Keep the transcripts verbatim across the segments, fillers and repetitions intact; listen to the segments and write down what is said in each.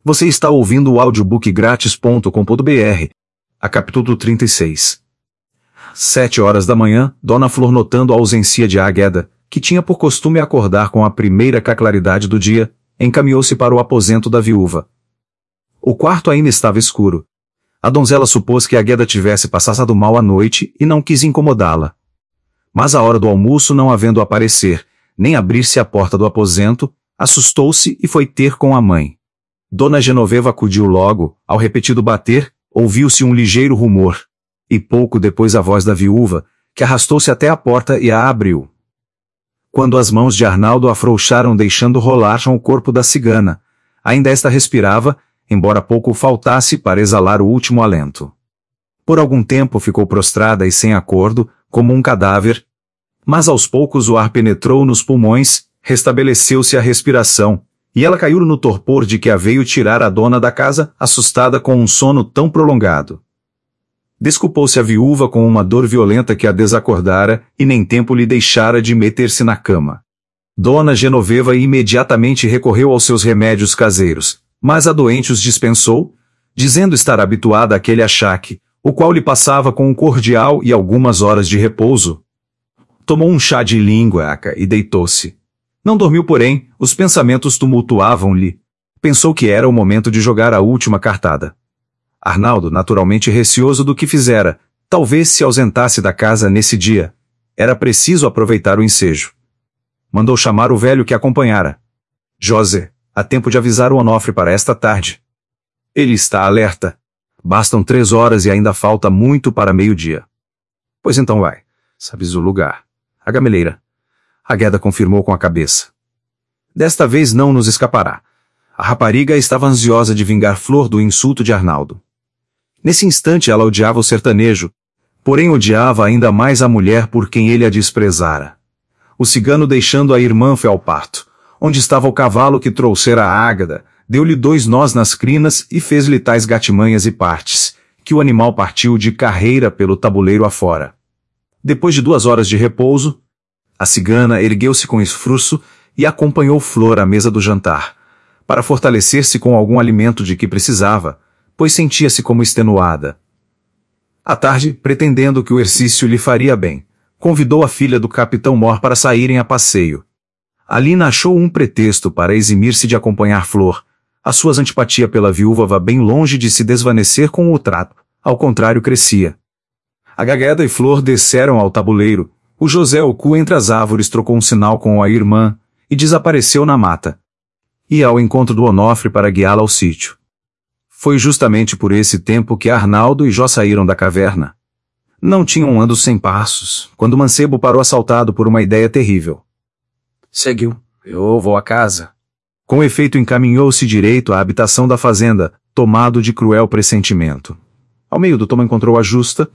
Você está ouvindo o audiobook grátis ponto com ponto br. A capítulo trinta e seis. Sete horas da manhã, Dona Flor, notando a ausência de Águeda, que tinha por costume acordar com a primeira claridade do dia, encaminhou-se para o aposento da viúva. O quarto ainda estava escuro. A donzela supôs que Águeda tivesse passado mal a noite e não quis incomodá-la. Mas à hora do almoço, não havendo aparecer, nem abrir-se a porta do aposento, assustou-se e foi ter com a mãe. Dona Genoveva acudiu logo. Ao repetido bater, ouviu-se um ligeiro rumor, e pouco depois a voz da viúva, que arrastou-se até a porta e a abriu. Quando as mãos de Arnaldo afrouxaram, deixando rolar o corpo da cigana, ainda esta respirava, embora pouco faltasse para exalar o último alento. Por algum tempo ficou prostrada e sem acordo, como um cadáver, mas aos poucos o ar penetrou nos pulmões, restabeleceu-se a respiração, e ela caiu no torpor de que a veio tirar a dona da casa, assustada com um sono tão prolongado. Desculpou-se a viúva com uma dor violenta que a desacordara, e nem tempo lhe deixara de meter-se na cama. Dona Genoveva imediatamente recorreu aos seus remédios caseiros, mas a doente os dispensou, dizendo estar habituada àquele achaque, o qual lhe passava com um cordial e algumas horas de repouso. Tomou um chá de linguaca e deitou-se. Não dormiu, porém, os pensamentos tumultuavam-lhe. Pensou que era o momento de jogar a última cartada. Arnaldo, naturalmente receoso do que fizera, talvez se ausentasse da casa nesse dia. Era preciso aproveitar o ensejo. Mandou chamar o velho que acompanhara. José, há tempo de avisar o Onofre para esta tarde. Ele está alerta. Bastam três horas e ainda falta muito para meio-dia. Pois então vai. Sabes o lugar. A gameleira. Águeda confirmou com a cabeça. Desta vez não nos escapará. A rapariga estava ansiosa de vingar Flor do insulto de Arnaldo. Nesse instante ela odiava o sertanejo, porém odiava ainda mais a mulher por quem ele a desprezara. O cigano, deixando a irmã, foi ao parto, onde estava o cavalo que trouxera a Águeda, deu-lhe dois nós nas crinas e fez-lhe tais gatimanhas e partes, que o animal partiu de carreira pelo tabuleiro afora. Depois de duas horas de repouso, a cigana ergueu-se com esforço e acompanhou Flor à mesa do jantar, para fortalecer-se com algum alimento de que precisava, pois sentia-se como extenuada. À tarde, pretendendo que o exercício lhe faria bem, convidou a filha do capitão Mor para saírem a passeio. Alina achou um pretexto para eximir-se de acompanhar Flor. A sua antipatia pela viúva va bem longe de se desvanecer com o trato, ao contrário crescia. Águeda e Flor desceram ao tabuleiro. O José Ocu entre as árvores trocou um sinal com a irmã e desapareceu na mata. Ia ao encontro do Onofre para guiá-la ao sítio. Foi justamente por esse tempo que Arnaldo e Jó saíram da caverna. Não tinham ando cem passos, quando o mancebo parou assaltado por uma ideia terrível. Seguiu. Eu vou a casa. Com efeito encaminhou-se direito à habitação da fazenda, tomado de cruel pressentimento. Ao meio do tomo encontrou a justa.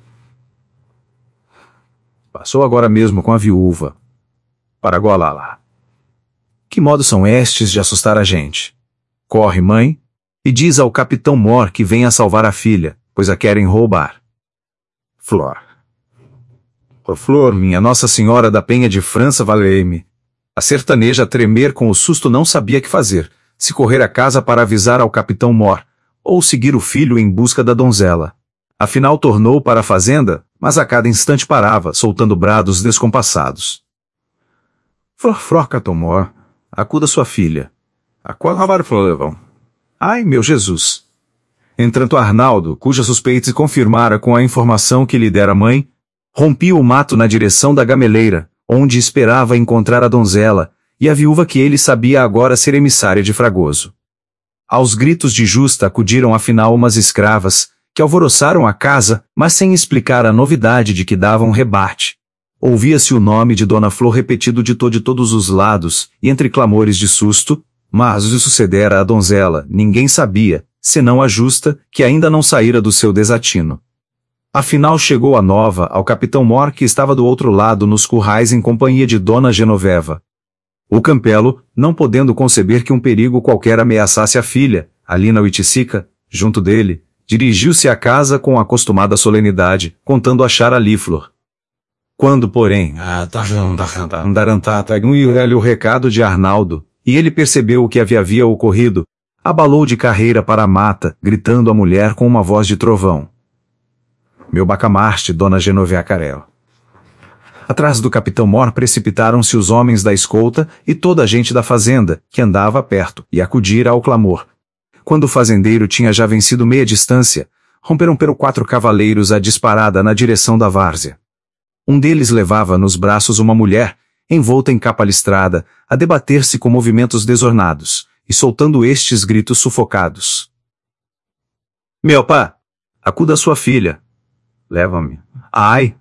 Passou agora mesmo com a viúva. Para golá-la. Que modos são estes de assustar a gente? Corre, mãe, e diz ao capitão Mor que venha salvar a filha, pois a querem roubar. Flor. Ó Flor, minha Nossa Senhora da Penha de França, valei-me. A sertaneja, a tremer com o susto, não sabia que fazer, se correr a casa para avisar ao capitão Mor, ou seguir o filho em busca da donzela. Afinal tornou para a fazenda, mas a cada instante parava, soltando brados descompassados. Flor, Flor, capitão Mor, acuda sua filha. A qual ravar levam? Ai, meu Jesus! Entretanto Arnaldo, cujas suspeitas confirmara com a informação que lhe dera a mãe, rompia o mato na direção da gameleira, onde esperava encontrar a donzela, e a viúva que ele sabia agora ser emissária de Fragoso. Aos gritos de Justa acudiram afinal umas escravas, que alvoroçaram a casa, mas sem explicar a novidade de que davam rebate. Ouvia-se o nome de Dona Flor repetido de, to de todos os lados, e entre clamores de susto, mas o que sucedera à donzela, ninguém sabia, senão a Justa, que ainda não saíra do seu desatino. Afinal chegou a nova ao capitão Mor, que estava do outro lado nos currais em companhia de Dona Genoveva. O Campelo, não podendo conceber que um perigo qualquer ameaçasse a filha, Alina Huiticica, junto dele, dirigiu-se à casa com a acostumada solenidade, contando achar ali Flor. Quando, porém, andarantá o recado de Arnaldo, e ele percebeu o que havia, havia ocorrido, abalou de carreira para a mata, gritando à mulher com uma voz de trovão: "Meu bacamarte, dona Genovea Carel." Atrás do capitão Mor precipitaram-se os homens da escolta e toda a gente da fazenda, que andava perto, e acudira ao clamor. Quando o fazendeiro tinha já vencido meia distância, romperam pelo quatro cavaleiros a disparada na direção da várzea. Um deles levava nos braços uma mulher, envolta em capa listrada, a debater-se com movimentos desornados, e soltando estes gritos sufocados: "Meu pá! Acuda sua filha! Leva-me! Ai!"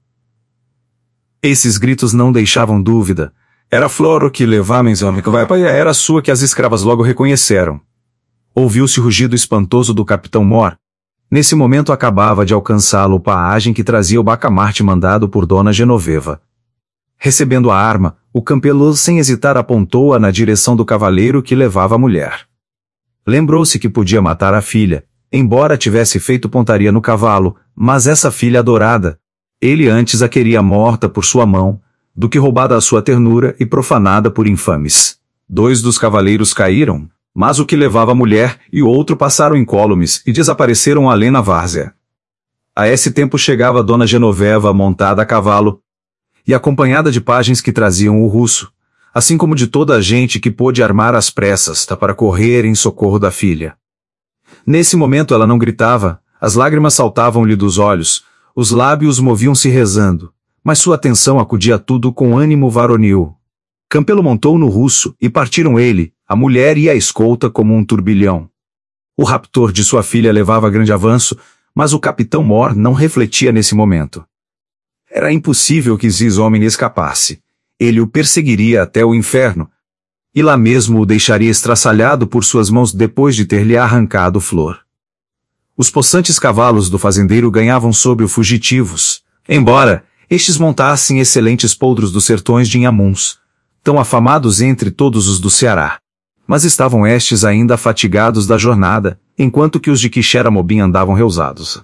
Esses gritos não deixavam dúvida. Era Flor o que levava e era sua que as escravas logo reconheceram. Ouviu-se o rugido espantoso do capitão Mor. Nesse momento acabava de alcançá-lo o paagem que trazia o bacamarte mandado por dona Genoveva. Recebendo a arma, o campelo sem hesitar apontou-a na direção do cavaleiro que levava a mulher. Lembrou-se que podia matar a filha, embora tivesse feito pontaria no cavalo, mas essa filha adorada, ele antes a queria morta por sua mão, do que roubada a sua ternura e profanada por infames. Dois dos cavaleiros caíram, mas o que levava a mulher e o outro passaram incólumes e desapareceram além na várzea. A esse tempo chegava dona Genoveva montada a cavalo, e acompanhada de pajens que traziam o russo, assim como de toda a gente que pôde armar às pressas para correr em socorro da filha. Nesse momento ela não gritava, as lágrimas saltavam-lhe dos olhos, os lábios moviam-se rezando, mas sua atenção acudia a tudo com ânimo varonil. Campelo montou no russo e partiram ele, a mulher e a escolta como um turbilhão. O raptor de sua filha levava grande avanço, mas o capitão Mor não refletia nesse momento. Era impossível que Ziz homem escapasse. Ele o perseguiria até o inferno, e lá mesmo o deixaria estraçalhado por suas mãos depois de ter-lhe arrancado Flor. Os possantes cavalos do fazendeiro ganhavam sobre os fugitivos, embora estes montassem excelentes poldros dos sertões de Inhamuns, tão afamados entre todos os do Ceará. Mas estavam estes ainda fatigados da jornada, enquanto que os de Quixeramobim andavam reusados.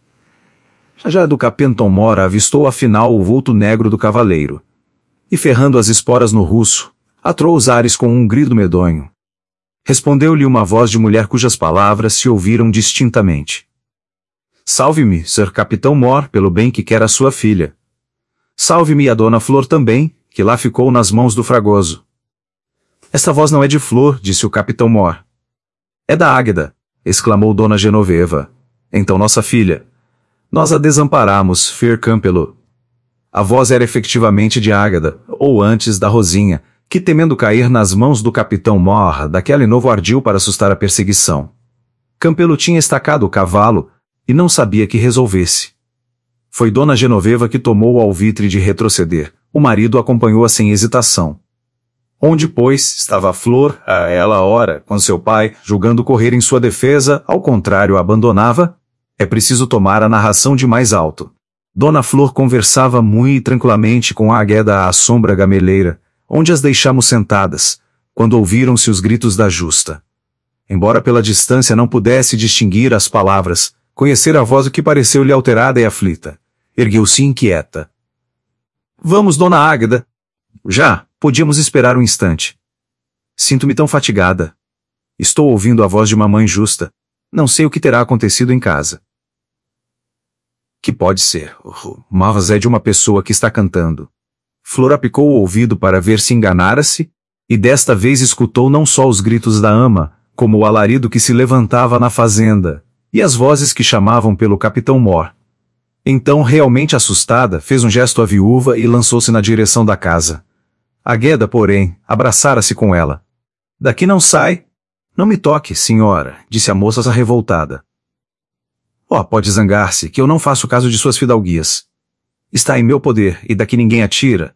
Já do capitão Mor avistou afinal o vulto negro do cavaleiro, e ferrando as esporas no russo, atrou os ares com um grito medonho. Respondeu-lhe uma voz de mulher cujas palavras se ouviram distintamente: "Salve-me, Sir Capitão Mor, pelo bem que quer a sua filha. Salve-me a dona Flor também, que lá ficou nas mãos do fragoso." "Esta voz não é de Flor", disse o capitão Mor. "É da Águeda", exclamou dona Genoveva. "Então nossa filha. Nós a desamparamos, Fer Campelo." A voz era efetivamente de Águeda, ou antes da Rosinha, que temendo cair nas mãos do capitão Mor, daquele novo ardil para assustar a perseguição. Campelo tinha estacado o cavalo, e não sabia que resolvesse. Foi dona Genoveva que tomou o alvitre de retroceder, o marido acompanhou-a sem hesitação. Onde, pois, estava a Flor, a ela hora, quando seu pai, julgando correr em sua defesa, ao contrário a abandonava? É preciso tomar a narração de mais alto. Dona Flor conversava muito tranquilamente com a Águeda à sombra gameleira, onde as deixamos sentadas, quando ouviram-se os gritos da justa. Embora pela distância não pudesse distinguir as palavras, conhecer a voz o que pareceu-lhe alterada e aflita. Ergueu-se inquieta. "Vamos, dona Águeda." "Já, podíamos esperar um instante." "Sinto-me tão fatigada. Estou ouvindo a voz de uma mãe justa. Não sei o que terá acontecido em casa." "Que pode ser? Uma voz é de uma pessoa que está cantando." Flor apicou o ouvido para ver se enganara-se, e desta vez escutou não só os gritos da ama, como o alarido que se levantava na fazenda, e as vozes que chamavam pelo capitão Mor. Então, realmente assustada, fez um gesto à viúva e lançou-se na direção da casa. Águeda, porém, abraçara-se com ela. "Daqui não sai." "Não me toque, senhora", disse a moça revoltada. "Oh, pode zangar-se, que eu não faço caso de suas fidalguias. Está em meu poder, e daqui ninguém atira."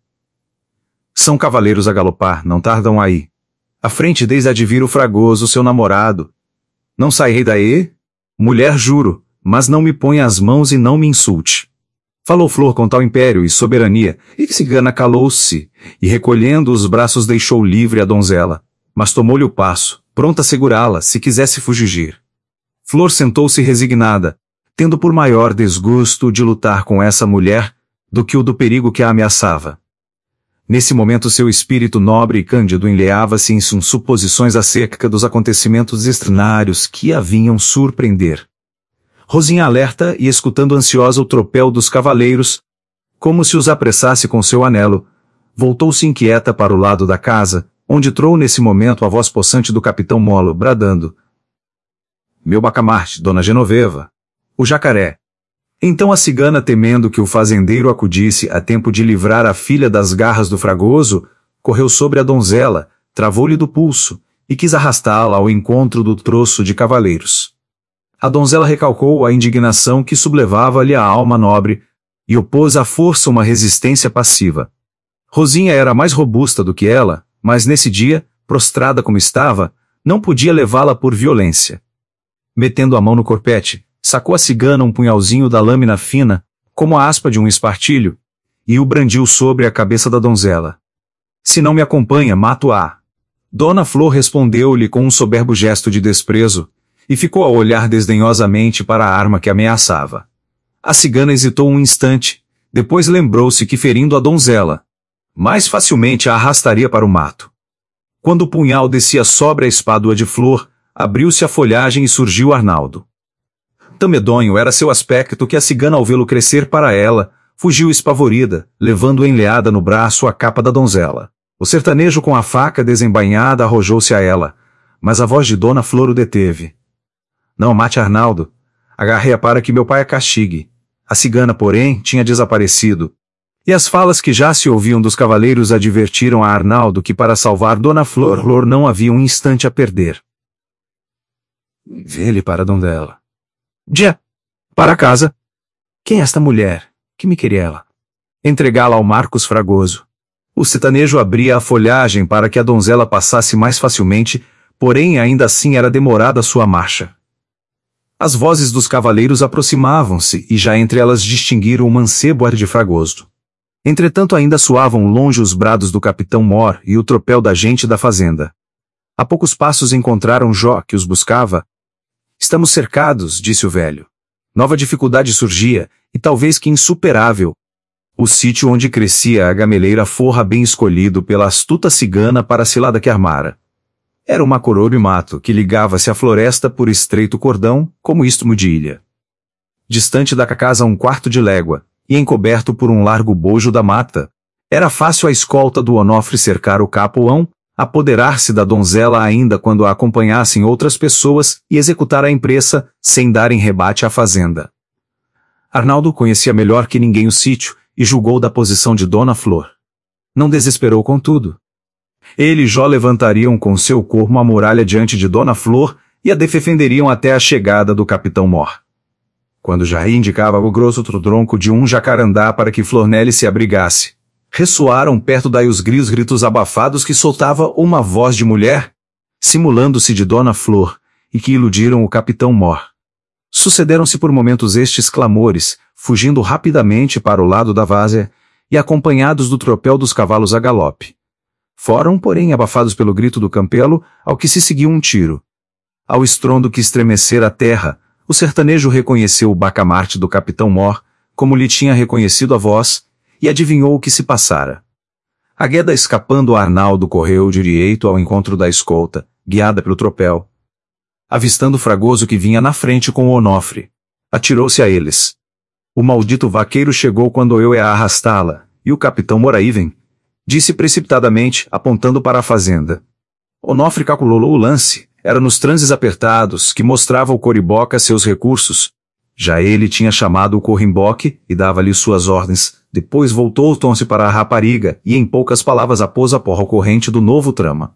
"São cavaleiros a galopar, não tardam aí. À frente desde a de vir o fragoso, seu namorado. Não sairei daí? Mulher, juro, mas não me ponha as mãos e não me insulte." Falou Flor com tal império e soberania, e que cigana calou-se, e recolhendo os braços deixou livre a donzela, mas tomou-lhe o passo, pronta a segurá-la, se quisesse fugir. Flor sentou-se resignada, tendo por maior desgosto de lutar com essa mulher, do que o do perigo que a ameaçava. Nesse momento seu espírito nobre e cândido enleava-se em suposições acerca dos acontecimentos extraordinários que a vinham surpreender. Rosinha alerta e escutando ansiosa o tropel dos cavaleiros, como se os apressasse com seu anelo, voltou-se inquieta para o lado da casa, onde entrou nesse momento a voz possante do capitão Molo, bradando: "Meu bacamarte, dona Genoveva! O jacaré!" Então a cigana, temendo que o fazendeiro acudisse a tempo de livrar a filha das garras do fragoso, correu sobre a donzela, travou-lhe do pulso, e quis arrastá-la ao encontro do troço de cavaleiros. A donzela recalcou a indignação que sublevava-lhe a alma nobre, e opôs à força uma resistência passiva. Rosinha era mais robusta do que ela, mas nesse dia, prostrada como estava, não podia levá-la por violência. Metendo a mão no corpete, sacou a cigana um punhalzinho da lâmina fina, como a aspa de um espartilho, e o brandiu sobre a cabeça da donzela. "Se não me acompanha, mato-a." Dona Flor respondeu-lhe com um soberbo gesto de desprezo, e ficou a olhar desdenhosamente para a arma que ameaçava. A cigana hesitou um instante, depois lembrou-se que ferindo a donzela, mais facilmente a arrastaria para o mato. Quando o punhal descia sobre a espádua de Flor, abriu-se a folhagem e surgiu Arnaldo. Tão medonho era seu aspecto que a cigana, ao vê-lo crescer para ela, fugiu espavorida, levando enleada no braço a capa da donzela. O sertanejo, com a faca desembainhada, arrojou-se a ela, mas a voz de Dona Flor o deteve. "Não mate Arnaldo. Agarre-a para que meu pai a castigue." A cigana, porém, tinha desaparecido, e as falas que já se ouviam dos cavaleiros advertiram a Arnaldo que para salvar Dona Flor, Flor não havia um instante a perder. "Vê-lhe para a donzela." "Já! Para casa." "Quem é esta mulher? Que me queria ela?" "Entregá-la ao Marcos Fragoso." O sertanejo abria a folhagem para que a donzela passasse mais facilmente, porém ainda assim era demorada a sua marcha. As vozes dos cavaleiros aproximavam-se e já entre elas distinguiram o mancebo ar de Fragoso. Entretanto ainda soavam longe os brados do capitão Mor e o tropel da gente da fazenda. A poucos passos encontraram Jó, que os buscava. "Estamos cercados", disse o velho. Nova dificuldade surgia, e talvez que insuperável. O sítio onde crescia a gameleira forra bem escolhido pela astuta cigana para a cilada que armara. Era uma coroa de mato que ligava-se à floresta por estreito cordão, como istmo de ilha. Distante da casa um quarto de légua, e encoberto por um largo bojo da mata, era fácil a escolta do Onofre cercar o capoão, apoderar-se da donzela ainda quando a acompanhassem outras pessoas e executar a empresa, sem darem rebate à fazenda. Arnaldo conhecia melhor que ninguém o sítio, e julgou da posição de Dona Flor. Não desesperou contudo. Ele e Jó levantariam com seu corpo a muralha diante de Dona Flor e a defenderiam até a chegada do capitão Mor. Quando Jair indicava o grosso tronco de um jacarandá para que Flornelli se abrigasse, ressoaram perto daí os grios gritos abafados que soltava uma voz de mulher, simulando-se de Dona Flor, e que iludiram o capitão Mor. Sucederam-se por momentos estes clamores, fugindo rapidamente para o lado da várzea, e acompanhados do tropel dos cavalos a galope. Foram, porém, abafados pelo grito do campelo, ao que se seguiu um tiro. Ao estrondo que estremecera a terra, o sertanejo reconheceu o bacamarte do capitão Mor, como lhe tinha reconhecido a voz, e adivinhou o que se passara. A gueda, escapando a Arnaldo, correu direito ao encontro da escolta, guiada pelo tropel. Avistando o Fragoso que vinha na frente com o Onofre, atirou-se a eles. "O maldito vaqueiro chegou quando eu ia arrastá-la, e o capitão Moraíven", disse precipitadamente, apontando para a fazenda. Onofre calculou o lance, era nos transes apertados que mostrava o Coriboca seus recursos. Já ele tinha chamado o Corrimboque e dava-lhe suas ordens, depois voltou-se para a rapariga e em poucas palavras apôs a porra corrente do novo trama.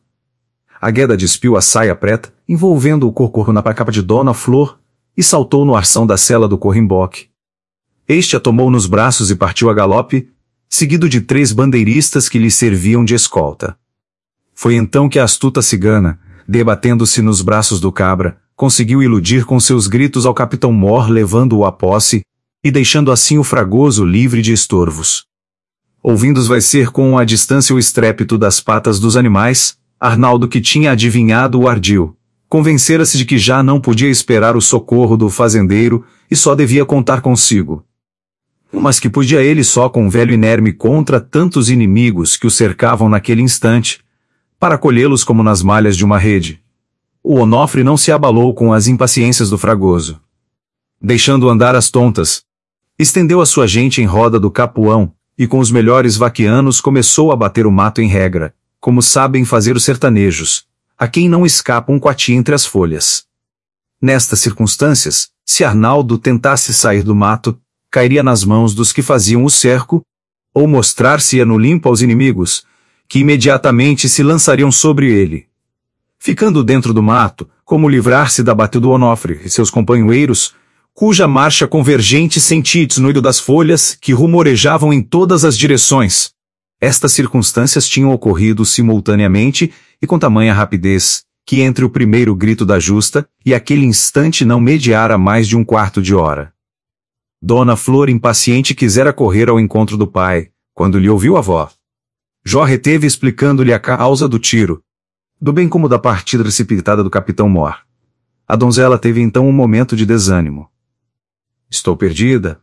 A gueda despiu a saia preta, envolvendo o corpo na capa de Dona Flor, e saltou no arção da sela do Corrimboque. Este a tomou nos braços e partiu a galope, seguido de três bandeiristas que lhe serviam de escolta. Foi então que a astuta cigana, debatendo-se nos braços do cabra, conseguiu iludir com seus gritos ao capitão Mor, levando-o à posse, e deixando assim o Fragoso livre de estorvos. Ouvindo-os vai ser com a distância o estrépito das patas dos animais, Arnaldo, que tinha adivinhado o ardil, convencera-se de que já não podia esperar o socorro do fazendeiro, e só devia contar consigo. Mas que podia ele só com um velho inerme contra tantos inimigos que o cercavam naquele instante, para colhê-los como nas malhas de uma rede. O Onofre não se abalou com as impaciências do Fragoso. Deixando andar as tontas, estendeu a sua gente em roda do Capuão, e com os melhores vaquianos começou a bater o mato em regra, como sabem fazer os sertanejos, a quem não escapa um coati entre as folhas. Nestas circunstâncias, se Arnaldo tentasse sair do mato, cairia nas mãos dos que faziam o cerco, ou mostrar-se-ia no limpo aos inimigos, que imediatamente se lançariam sobre ele. Ficando dentro do mato, como livrar-se da batida do Onofre e seus companheiros, cuja marcha convergente sentia desnudo das folhas que rumorejavam em todas as direções. Estas circunstâncias tinham ocorrido simultaneamente e com tamanha rapidez, que entre o primeiro grito da justa e aquele instante não mediara mais de um quarto de hora. Dona Flor impaciente quisera correr ao encontro do pai, quando lhe ouviu a avó. Jó reteve explicando-lhe a causa do tiro, do bem como da partida precipitada do capitão Mor. A donzela teve então um momento de desânimo. Estou perdida?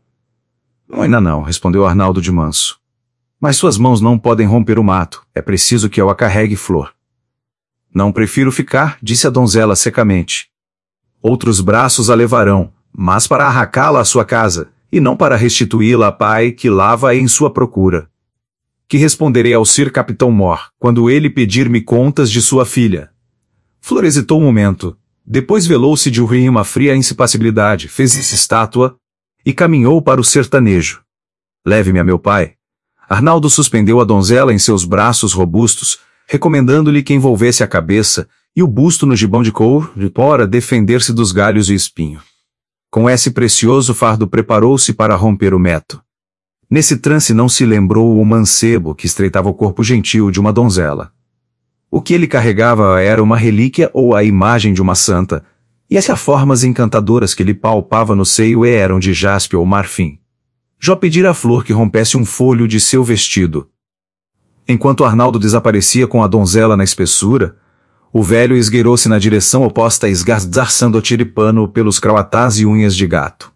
Não, ainda não, respondeu Arnaldo de manso. Mas suas mãos não podem romper o mato, é preciso que eu a carregue, Flor. Não prefiro ficar, disse a donzela secamente. Outros braços a levarão, mas para arracá-la à sua casa, e não para restituí-la a pai que lava em sua procura. Que responderei ao Sir Capitão Mor, quando ele pedir-me contas de sua filha? Flor hesitou um momento, depois velou-se de rir uma fria impassibilidade, fez-se estátua, e caminhou para o sertanejo. Leve-me a meu pai. Arnaldo suspendeu a donzela em seus braços robustos, recomendando-lhe que envolvesse a cabeça e o busto no gibão de couro, de para defender-se dos galhos e espinho. Com esse precioso fardo preparou-se para romper o meto. Nesse trance não se lembrou o mancebo que estreitava o corpo gentil de uma donzela. O que ele carregava era uma relíquia ou a imagem de uma santa, e as formas encantadoras que lhe palpava no seio eram de jaspe ou marfim. Jó pedira a Flor que rompesse um folho de seu vestido. Enquanto Arnaldo desaparecia com a donzela na espessura, o velho esgueirou-se na direção oposta esgarçando o tiripano pelos crauatás e unhas de gato.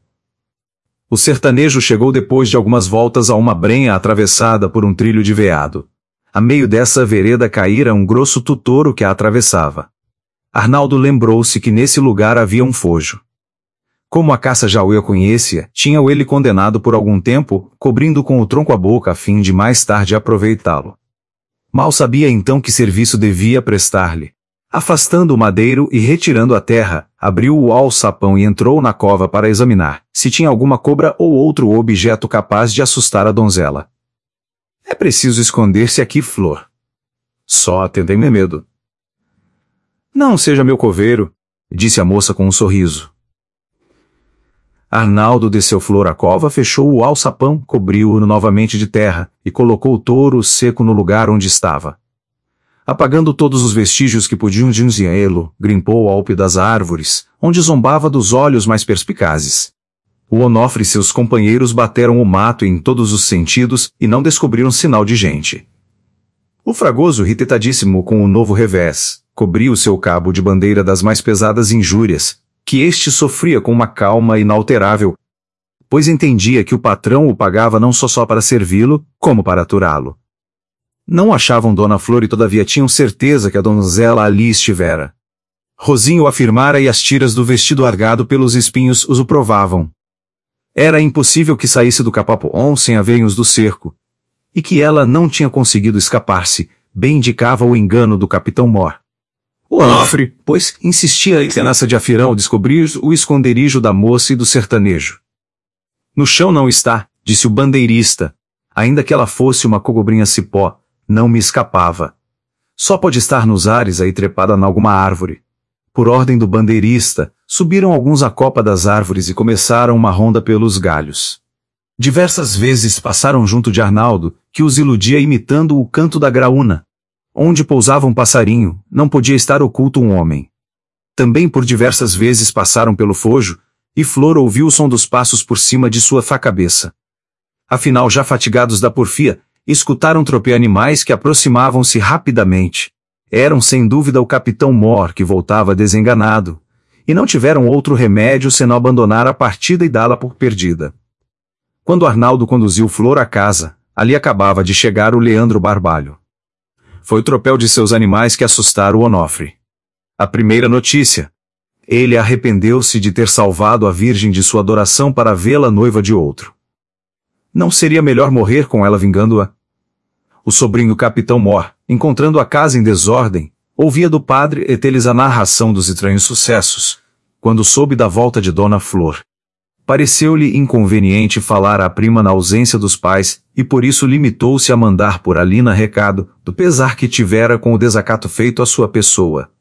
O sertanejo chegou depois de algumas voltas a uma brenha atravessada por um trilho de veado. A meio dessa vereda caíra um grosso tutoro que a atravessava. Arnaldo lembrou-se que nesse lugar havia um fojo. Como a caça já o conhecia, tinha-o ele condenado por algum tempo, cobrindo com o tronco a boca a fim de mais tarde aproveitá-lo. Mal sabia então que serviço devia prestar-lhe. Afastando o madeiro e retirando a terra, abriu o alçapão e entrou na cova para examinar se tinha alguma cobra ou outro objeto capaz de assustar a donzela. É preciso esconder-se aqui, Flor. Só atendei-me medo. Não seja meu coveiro, disse a moça com um sorriso. Arnaldo desceu Flor à cova, fechou o alçapão, cobriu-o novamente de terra e colocou o touro seco no lugar onde estava. Apagando todos os vestígios que podiam dinzê-lo, grimpou o alpe das árvores, onde zombava dos olhos mais perspicazes. O Onofre e seus companheiros bateram o mato em todos os sentidos e não descobriram sinal de gente. O Fragoso, irritadíssimo com o novo revés, cobria o seu cabo de bandeira das mais pesadas injúrias, que este sofria com uma calma inalterável, pois entendia que o patrão o pagava não só só para servi-lo, como para aturá-lo. Não achavam Dona Flor e todavia tinham certeza que a donzela ali estivera. Rosinho o afirmara e as tiras do vestido largado pelos espinhos os o provavam. Era impossível que saísse do Capapuã sem haver-os do cerco, e que ela não tinha conseguido escapar-se, bem indicava o engano do capitão Mor. O Onofre, pois, insistia em tenaça de afirão ao descobrir o esconderijo da moça e do sertanejo. No chão não está, disse o bandeirista, ainda que ela fosse uma cogobrinha cipó, não me escapava. Só pode estar nos ares aí trepada em alguma árvore. Por ordem do bandeirista, subiram alguns à copa das árvores e começaram uma ronda pelos galhos. Diversas vezes passaram junto de Arnaldo, que os iludia imitando o canto da graúna. Onde pousava um passarinho, não podia estar oculto um homem. Também por diversas vezes passaram pelo fojo, e Flor ouviu o som dos passos por cima de sua fa-cabeça. Afinal, já fatigados da porfia, escutaram tropear animais que aproximavam-se rapidamente. Eram sem dúvida o capitão Mor que voltava desenganado, e não tiveram outro remédio senão abandonar a partida e dá-la por perdida. Quando Arnaldo conduziu Flor à casa, ali acabava de chegar o Leandro Barbalho. Foi o tropel de seus animais que assustaram o Onofre. A primeira notícia. Ele arrependeu-se de ter salvado a virgem de sua adoração para vê-la noiva de outro. Não seria melhor morrer com ela vingando-a? O sobrinho capitão Mor, encontrando a casa em desordem, ouvia do padre Eteles a narração dos estranhos sucessos, quando soube da volta de Dona Flor. Pareceu-lhe inconveniente falar à prima na ausência dos pais, e por isso limitou-se a mandar por Alina recado, do pesar que tivera com o desacato feito à sua pessoa.